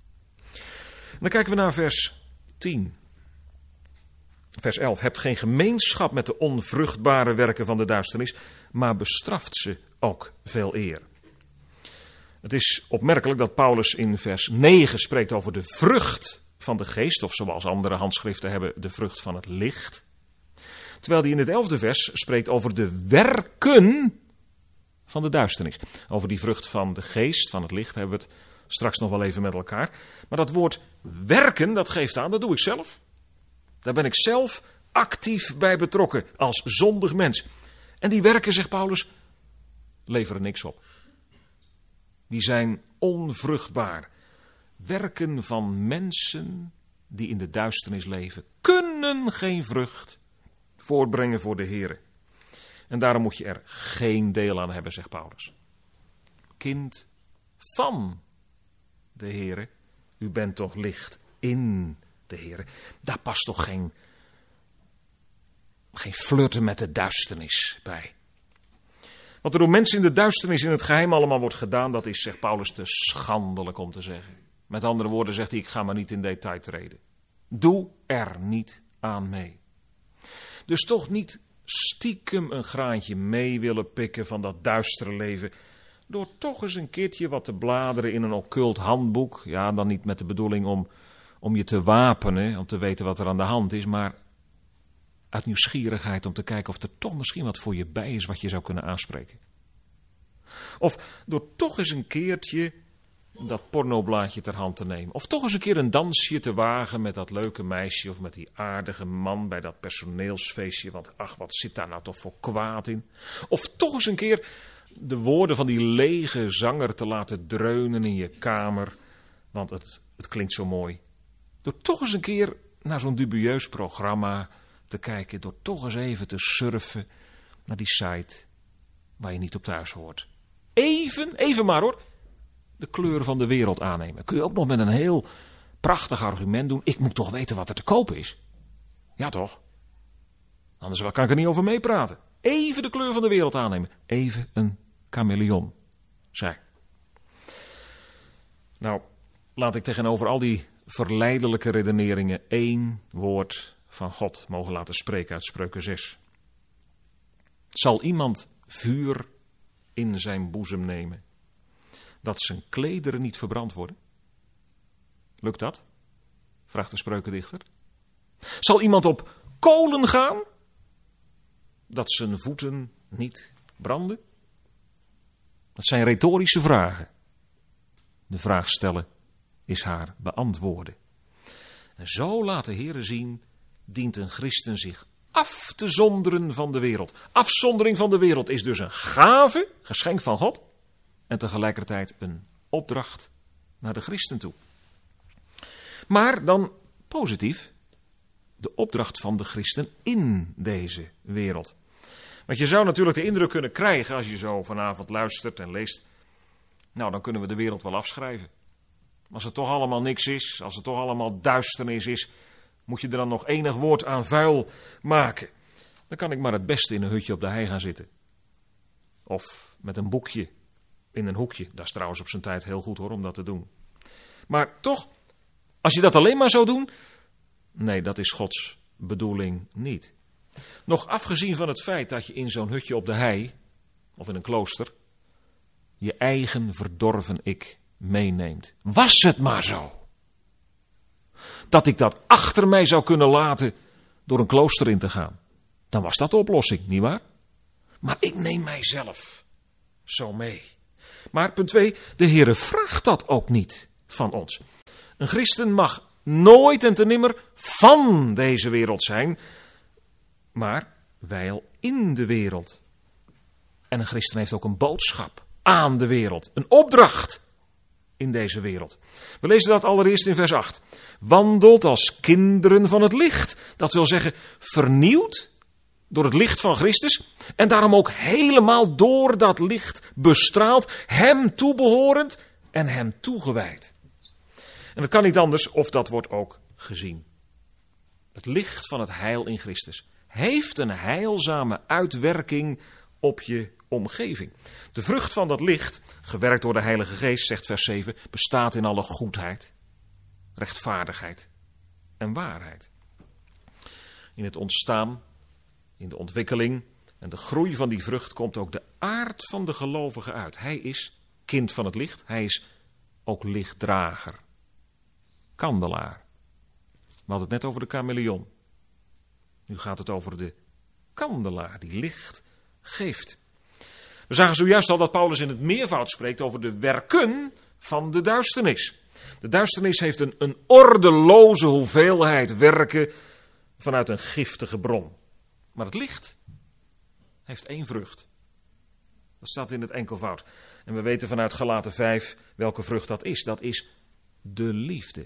En dan kijken we naar vers tien. Vers elf. Hebt geen gemeenschap met de onvruchtbare werken van de duisternis, maar bestraft ze ook veel eer. Het is opmerkelijk dat Paulus in vers negen spreekt over de vrucht van de geest, of zoals andere handschriften hebben, de vrucht van het licht. Terwijl hij in het elfde vers spreekt over de werken van de duisternis. Over die vrucht van de geest, van het licht, hebben we het straks nog wel even met elkaar. Maar dat woord werken, dat geeft aan, dat doe ik zelf. Daar ben ik zelf actief bij betrokken, als zondig mens. En die werken, zegt Paulus, leveren niks op. Die zijn onvruchtbaar. Werken van mensen die in de duisternis leven, kunnen geen vrucht voortbrengen voor de Heere. En daarom moet je er geen deel aan hebben, zegt Paulus. Kind van de Heere, u bent toch licht in de Heere. Daar past toch geen, geen flirten met de duisternis bij. Wat er door mensen in de duisternis in het geheim allemaal wordt gedaan, dat is, zegt Paulus, te schandelijk om te zeggen. Met andere woorden zegt hij, ik ga maar niet in detail treden. Doe er niet aan mee. Dus toch niet stiekem een graantje mee willen pikken van dat duistere leven, door toch eens een keertje wat te bladeren in een occult handboek. Ja, dan niet met de bedoeling om, om je te wapenen, om te weten wat er aan de hand is, maar uit nieuwsgierigheid om te kijken of er toch misschien wat voor je bij is wat je zou kunnen aanspreken. Of door toch eens een keertje dat pornoblaadje ter hand te nemen. Of toch eens een keer een dansje te wagen met dat leuke meisje of met die aardige man bij dat personeelsfeestje. Want ach, wat zit daar nou toch voor kwaad in. Of toch eens een keer de woorden van die lege zanger te laten dreunen in je kamer. Want het, het klinkt zo mooi. Door toch eens een keer naar zo'n dubieus programma te kijken. Door toch eens even te surfen naar die site waar je niet op thuis hoort. Even, even maar hoor. De kleur van de wereld aannemen. Kun je ook nog met een heel prachtig argument doen. Ik moet toch weten wat er te koop is. Ja toch? Anders kan ik er niet over meepraten. Even de kleur van de wereld aannemen. Even een chameleon zijn. Nou, laat ik tegenover al die verleidelijke redeneringen één woord van God mogen laten spreken uit Spreuken zes. Zal iemand vuur in zijn boezem nemen, dat zijn klederen niet verbrand worden? Lukt dat? Vraagt de spreukendichter. Zal iemand op kolen gaan, dat zijn voeten niet branden? Dat zijn retorische vragen. De vraag stellen is haar beantwoorden. En zo laat de Heere zien, dient een christen zich af te zonderen van de wereld. Afzondering van de wereld is dus een gave, geschenk van God, en tegelijkertijd een opdracht naar de christen toe. Maar dan positief, de opdracht van de christen in deze wereld. Want je zou natuurlijk de indruk kunnen krijgen als je zo vanavond luistert en leest, nou dan kunnen we de wereld wel afschrijven. Als het toch allemaal niks is, als het toch allemaal duisternis is, moet je er dan nog enig woord aan vuil maken. Dan kan ik maar het beste in een hutje op de hei gaan zitten. Of met een boekje in een hoekje. Dat is trouwens op zijn tijd heel goed hoor, om dat te doen. Maar toch, als je dat alleen maar zou doen, nee, dat is Gods bedoeling niet. Nog afgezien van het feit dat je in zo'n hutje op de hei, of in een klooster, je eigen verdorven ik meeneemt. Was het maar zo. Dat ik dat achter mij zou kunnen laten door een klooster in te gaan. Dan was dat de oplossing, nietwaar? Maar ik neem mijzelf zo mee. Maar punt twee, de Heere vraagt dat ook niet van ons. Een christen mag nooit en te nimmer van deze wereld zijn, maar wijl in de wereld. En een christen heeft ook een boodschap aan de wereld, een opdracht in deze wereld. We lezen dat allereerst in vers acht. Wandelt als kinderen van het licht. Dat wil zeggen, vernieuwd door het licht van Christus. En daarom ook helemaal door dat licht bestraald. Hem toebehorend en hem toegewijd. En dat kan niet anders of dat wordt ook gezien. Het licht van het heil in Christus heeft een heilzame uitwerking op je omgeving. De vrucht van dat licht, gewerkt door de Heilige Geest, zegt vers zeven, bestaat in alle goedheid, rechtvaardigheid en waarheid. In het ontstaan, in de ontwikkeling en de groei van die vrucht komt ook de aard van de gelovige uit. Hij is kind van het licht, hij is ook lichtdrager, kandelaar. We hadden het net over de chameleon. Nu gaat het over de kandelaar die licht geeft. We zagen zojuist al dat Paulus in het meervoud spreekt over de werken van de duisternis. De duisternis heeft een, een ordeloze hoeveelheid werken vanuit een giftige bron. Maar het licht heeft één vrucht. Dat staat in het enkelvoud. En we weten vanuit Galaten vijf welke vrucht dat is. Dat is de liefde.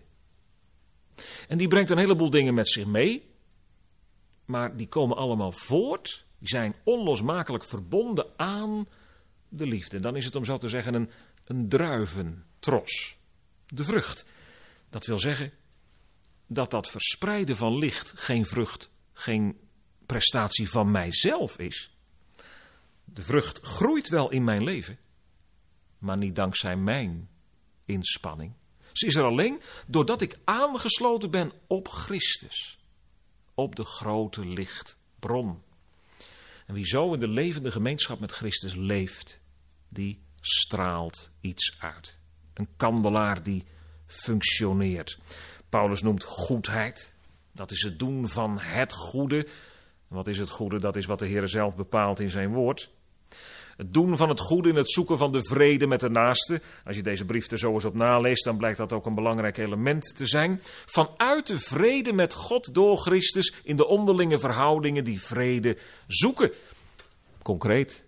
En die brengt een heleboel dingen met zich mee. Maar die komen allemaal voort. Die zijn onlosmakelijk verbonden aan de liefde. Dan is het, om zo te zeggen, een, een druiventros. De vrucht. Dat wil zeggen dat dat verspreiden van licht geen vrucht, geen prestatie van mijzelf is. De vrucht groeit wel in mijn leven, maar niet dankzij mijn inspanning. Ze is er alleen doordat ik aangesloten ben op Christus. Op de grote lichtbron. En wie zo in de levende gemeenschap met Christus leeft, die straalt iets uit. Een kandelaar die functioneert. Paulus noemt goedheid. Dat is het doen van het goede. Wat is het goede? Dat is wat de Heer zelf bepaalt in zijn woord. Het doen van het goede in het zoeken van de vrede met de naaste. Als je deze brief er zo eens op naleest, dan blijkt dat ook een belangrijk element te zijn. Vanuit de vrede met God door Christus in de onderlinge verhoudingen die vrede zoeken. Concreet.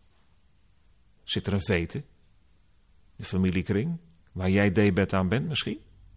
Zit er een vete? De familiekring? Waar jij debet aan bent misschien?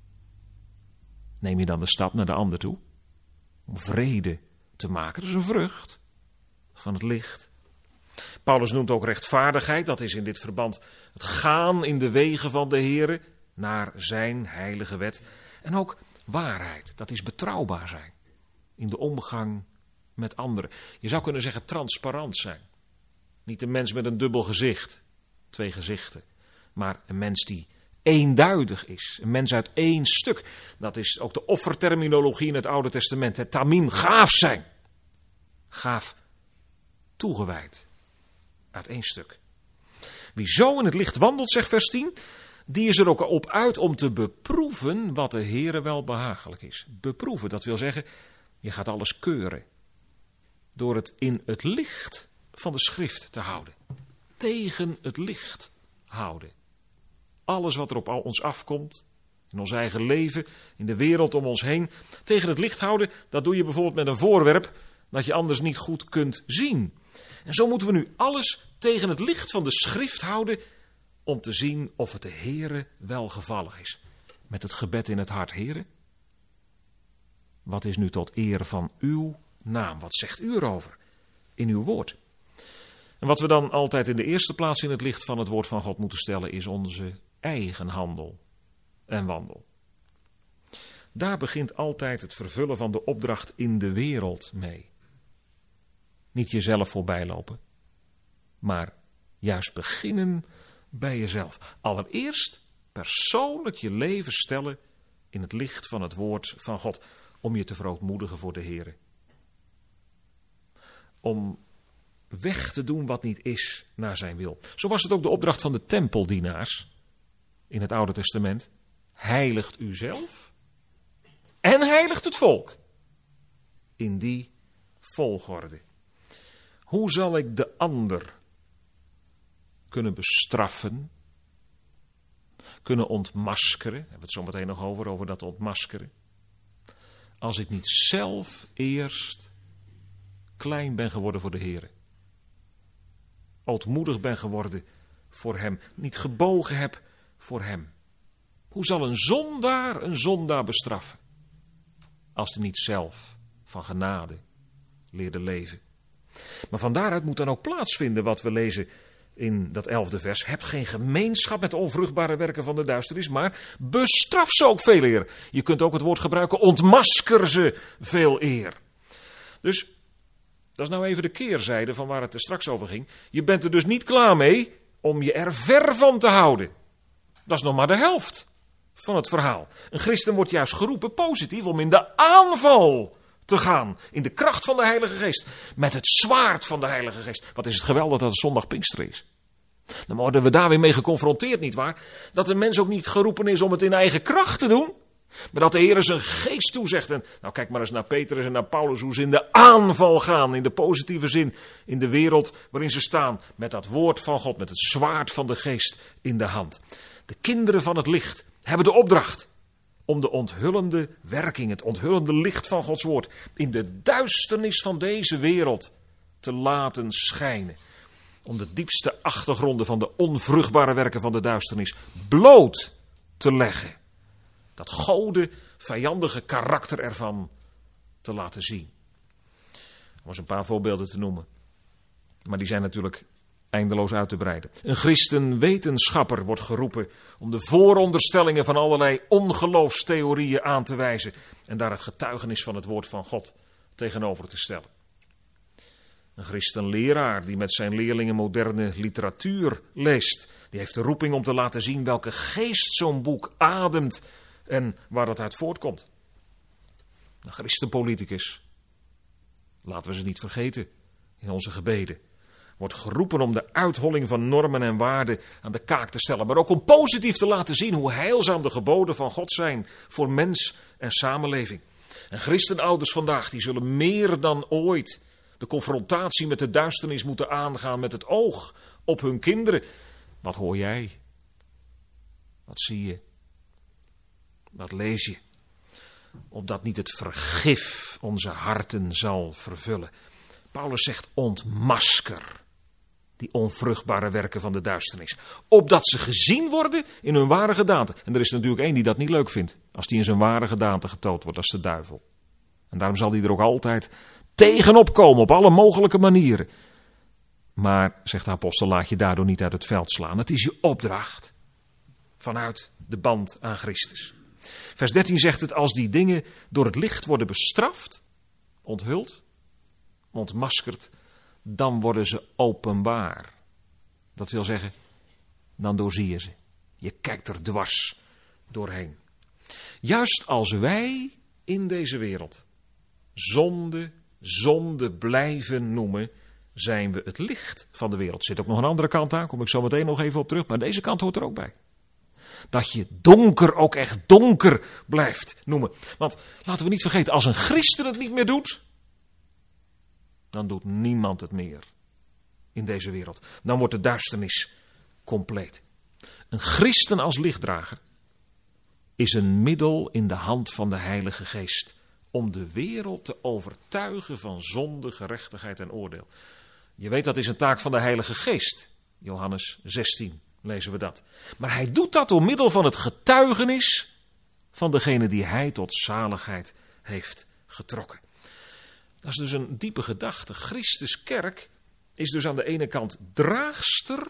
Neem je dan de stap naar de ander toe? Om vrede te maken. Dat is een vrucht van het licht. Paulus noemt ook rechtvaardigheid. Dat is in dit verband het gaan in de wegen van de Heere naar zijn heilige wet. En ook waarheid. Dat is betrouwbaar zijn. In de omgang met anderen. Je zou kunnen zeggen transparant zijn. Niet een mens met een dubbel gezicht. Twee gezichten. Maar een mens die eenduidig is. Een mens uit één stuk. Dat is ook de offerterminologie in het Oude Testament. Het tamim, gaaf zijn. Gaaf toegewijd. Uit één stuk. Wie zo in het licht wandelt, zegt vers tien, die is er ook op uit om te beproeven wat de Heere wel behagelijk is. Beproeven, dat wil zeggen, je gaat alles keuren. Door het in het licht van de schrift te houden. Tegen het licht houden. Alles wat er op ons afkomt, in ons eigen leven, in de wereld om ons heen, tegen het licht houden, dat doe je bijvoorbeeld met een voorwerp dat je anders niet goed kunt zien. En zo moeten we nu alles tegen het licht van de schrift houden om te zien of het de Heere welgevallig is. Met het gebed in het hart, Heere, wat is nu tot eer van uw naam? Wat zegt u erover in uw woord? En wat we dan altijd in de eerste plaats in het licht van het woord van God moeten stellen, is onze eigen handel en wandel. Daar begint altijd het vervullen van de opdracht in de wereld mee. Niet jezelf voorbij lopen, maar juist beginnen bij jezelf. Allereerst persoonlijk je leven stellen in het licht van het woord van God. Om je te verootmoedigen voor de Heere. Om weg te doen wat niet is naar zijn wil. Zo was het ook de opdracht van de tempeldienaars in het Oude Testament. Heiligt uzelf en heiligt het volk. In die volgorde. Hoe zal ik de ander kunnen bestraffen? Kunnen ontmaskeren? Daar hebben we het zo meteen nog over, over dat ontmaskeren. Als ik niet zelf eerst klein ben geworden voor de Heere. Ootmoedig ben geworden voor hem. Niet gebogen heb voor hem. Hoe zal een zondaar een zondaar bestraffen? Als hij niet zelf van genade leerde leven. Maar van daaruit moet dan ook plaatsvinden wat we lezen in dat elfde vers. Heb geen gemeenschap met de onvruchtbare werken van de duisternis, maar bestraf ze ook veel eer. Je kunt ook het woord gebruiken, ontmasker ze veel eer. Dus, dat is nou even de keerzijde van waar het er straks over ging. Je bent er dus niet klaar mee om je er ver van te houden. Dat is nog maar de helft van het verhaal. Een christen wordt juist geroepen positief om in de aanval te gaan. In de kracht van de Heilige Geest. Met het zwaard van de Heilige Geest. Wat is het geweldig dat het zondag Pinkster is. Dan worden we daar weer mee geconfronteerd, nietwaar? Dat de mens ook niet geroepen is om het in eigen kracht te doen. Maar dat de Heer zijn geest toezegt. En nou kijk maar eens naar Petrus en naar Paulus. Hoe ze in de aanval gaan. In de positieve zin. In de wereld waarin ze staan. Met dat woord van God. Met het zwaard van de geest in de hand. De kinderen van het licht hebben de opdracht. Om de onthullende werking. Het onthullende licht van Gods woord. In de duisternis van deze wereld te laten schijnen. Om de diepste achtergronden van de onvruchtbare werken van de duisternis bloot te leggen. Dat gode, vijandige karakter ervan te laten zien. Om eens een paar voorbeelden te noemen. Maar die zijn natuurlijk eindeloos uit te breiden. Een christenwetenschapper wordt geroepen om de vooronderstellingen van allerlei ongeloofstheorieën aan te wijzen. En daar het getuigenis van het woord van God tegenover te stellen. Een christenleraar die met zijn leerlingen moderne literatuur leest. Die heeft de roeping om te laten zien welke geest zo'n boek ademt en waar dat uit voortkomt. Een christenpoliticus, laten we ze niet vergeten in onze gebeden, wordt geroepen om de uitholling van normen en waarden aan de kaak te stellen. Maar ook om positief te laten zien hoe heilzaam de geboden van God zijn voor mens en samenleving. En christenouders vandaag die zullen meer dan ooit de confrontatie met de duisternis moeten aangaan met het oog op hun kinderen. Wat hoor jij? Wat zie je? Wat lees je? Opdat niet het vergif onze harten zal vervullen. Paulus zegt ontmasker die onvruchtbare werken van de duisternis. Opdat ze gezien worden in hun ware gedaante. En er is natuurlijk één die dat niet leuk vindt. Als die in zijn ware gedaante getoond wordt, dat is de duivel. En daarom zal die er ook altijd tegenop komen op alle mogelijke manieren. Maar, zegt de apostel, laat je daardoor niet uit het veld slaan. Het is je opdracht vanuit de band aan Christus. Vers dertien zegt het, als die dingen door het licht worden bestraft, onthuld, ontmaskerd, dan worden ze openbaar. Dat wil zeggen, dan doorzie je ze. Je kijkt er dwars doorheen. Juist als wij in deze wereld zonde, zonde blijven noemen, zijn we het licht van de wereld. Er zit ook nog een andere kant aan, kom ik zo meteen nog even op terug, maar deze kant hoort er ook bij. Dat je donker ook echt donker blijft noemen. Want laten we niet vergeten, als een christen het niet meer doet, dan doet niemand het meer in deze wereld. Dan wordt de duisternis compleet. Een christen als lichtdrager is een middel in de hand van de Heilige Geest om de wereld te overtuigen van zonde, gerechtigheid en oordeel. Je weet, dat is een taak van de Heilige Geest. Johannes zestien lezen we dat. Maar hij doet dat door middel van het getuigenis van degene die hij tot zaligheid heeft getrokken. Dat is dus een diepe gedachte. Christus kerk is dus aan de ene kant draagster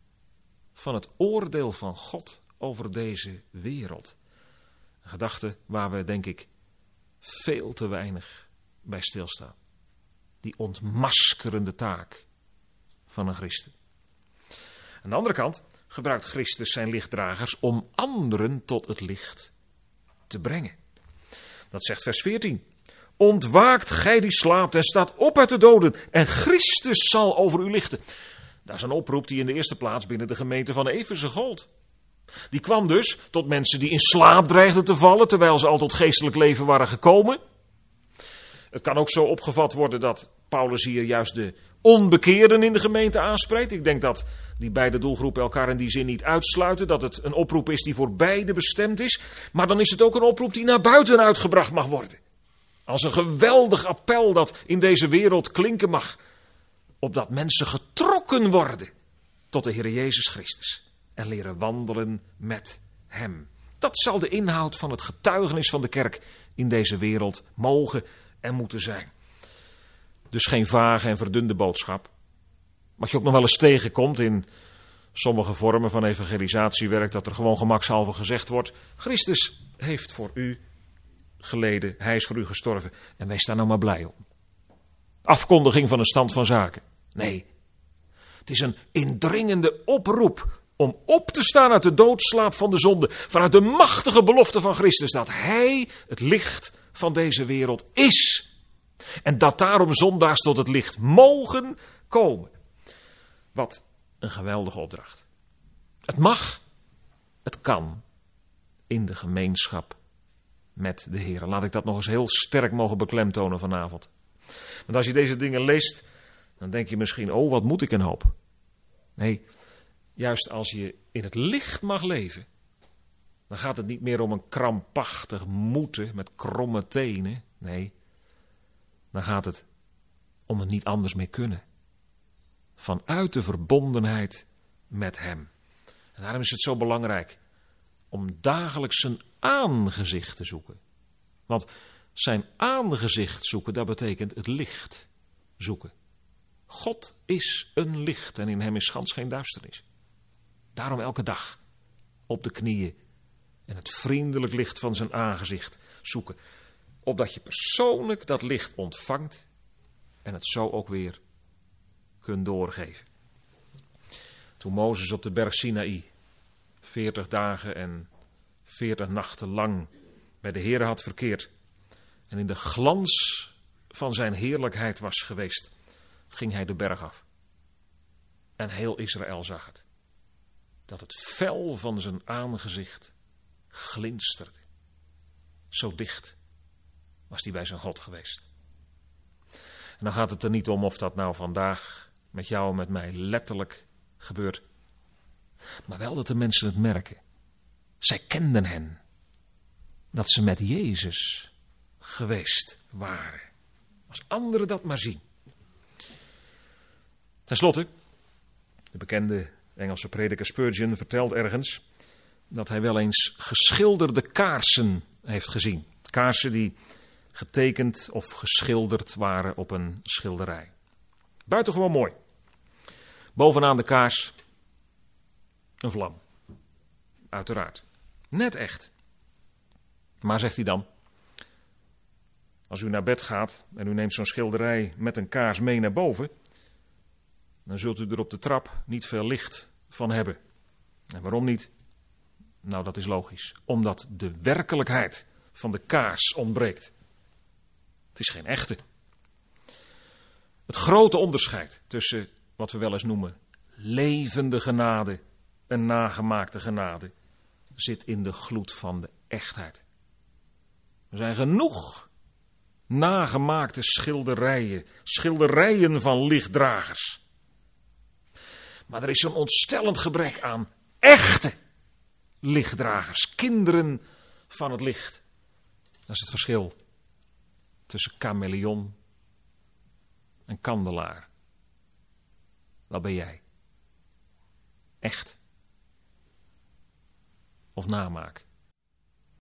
van het oordeel van God over deze wereld. Een gedachte waar we, denk ik, veel te weinig bij stilstaan. Die ontmaskerende taak van een christen. Aan de andere kant gebruikt Christus zijn lichtdragers om anderen tot het licht te brengen. Dat zegt vers veertien. Ontwaakt gij die slaapt en staat op uit de doden en Christus zal over u lichten. Dat is een oproep die in de eerste plaats binnen de gemeente van Efeze gold. Die kwam dus tot mensen die in slaap dreigden te vallen, terwijl ze al tot geestelijk leven waren gekomen. Het kan ook zo opgevat worden dat Paulus hier juist de onbekeerden in de gemeente aanspreekt. Ik denk dat die beide doelgroepen elkaar in die zin niet uitsluiten. Dat het een oproep is die voor beide bestemd is. Maar dan is het ook een oproep die naar buiten uitgebracht mag worden. Als een geweldig appel dat in deze wereld klinken mag. Opdat mensen getrokken worden tot de Heer Jezus Christus. En leren wandelen met hem. Dat zal de inhoud van het getuigenis van de kerk in deze wereld mogen en moeten zijn. Dus geen vage en verdunde boodschap. Wat je ook nog wel eens tegenkomt in sommige vormen van evangelisatiewerk. Dat er gewoon gemakshalve gezegd wordt. Christus heeft voor u geleden. Hij is voor u gestorven. En wees daar nou maar blij om. Afkondiging van een stand van zaken. Nee. Het is een indringende oproep om op te staan uit de doodslaap van de zonde. Vanuit de machtige belofte van Christus. Dat hij het licht van deze wereld is. En dat daarom zondaars tot het licht mogen komen. Wat een geweldige opdracht. Het mag, het kan in de gemeenschap met de Heer. Laat ik dat nog eens heel sterk mogen beklemtonen vanavond. Want als je deze dingen leest, dan denk je misschien, oh wat moet ik een hoop. Nee, juist als je in het licht mag leven, dan gaat het niet meer om een krampachtig moeten met kromme tenen. Nee, dan gaat het om het niet anders meer kunnen. Vanuit de verbondenheid met hem. En daarom is het zo belangrijk om dagelijks zijn aangezicht te zoeken. Want zijn aangezicht zoeken, dat betekent het licht zoeken. God is een licht en in hem is gans geen duisternis. Daarom elke dag op de knieën en het vriendelijk licht van zijn aangezicht zoeken. Opdat je persoonlijk dat licht ontvangt en het zo ook weer kunt doorgeven. Toen Mozes op de berg Sinaï veertig dagen en veertig nachten lang bij de Heere had verkeerd en in de glans van zijn heerlijkheid was geweest, ging hij de berg af. En heel Israël zag het. Dat het vel van zijn aangezicht glinsterde. Zo dicht was hij bij zijn God geweest. En dan gaat het er niet om of dat nou vandaag met jou en met mij letterlijk gebeurt. Maar wel dat de mensen het merken. Zij kenden hen. Dat ze met Jezus geweest waren. Als anderen dat maar zien. Ten slotte, de bekende Engelse prediker Spurgeon vertelt ergens dat hij wel eens geschilderde kaarsen heeft gezien. Kaarsen die getekend of geschilderd waren op een schilderij. Buitengewoon mooi. Bovenaan de kaars een vlam. Uiteraard. Net echt. Maar zegt hij dan, als u naar bed gaat en u neemt zo'n schilderij met een kaars mee naar boven, dan zult u er op de trap niet veel licht van hebben. En waarom niet? Nou, dat is logisch, omdat de werkelijkheid van de kaars ontbreekt. Het is geen echte. Het grote onderscheid tussen wat we wel eens noemen levende genade en nagemaakte genade zit in de gloed van de echtheid. Er zijn genoeg nagemaakte schilderijen, schilderijen van lichtdragers. Maar er is een ontstellend gebrek aan echte lichtdragers, kinderen van het licht. Dat is het verschil tussen chameleon en kandelaar. Wat ben jij? Echt? Of namaak?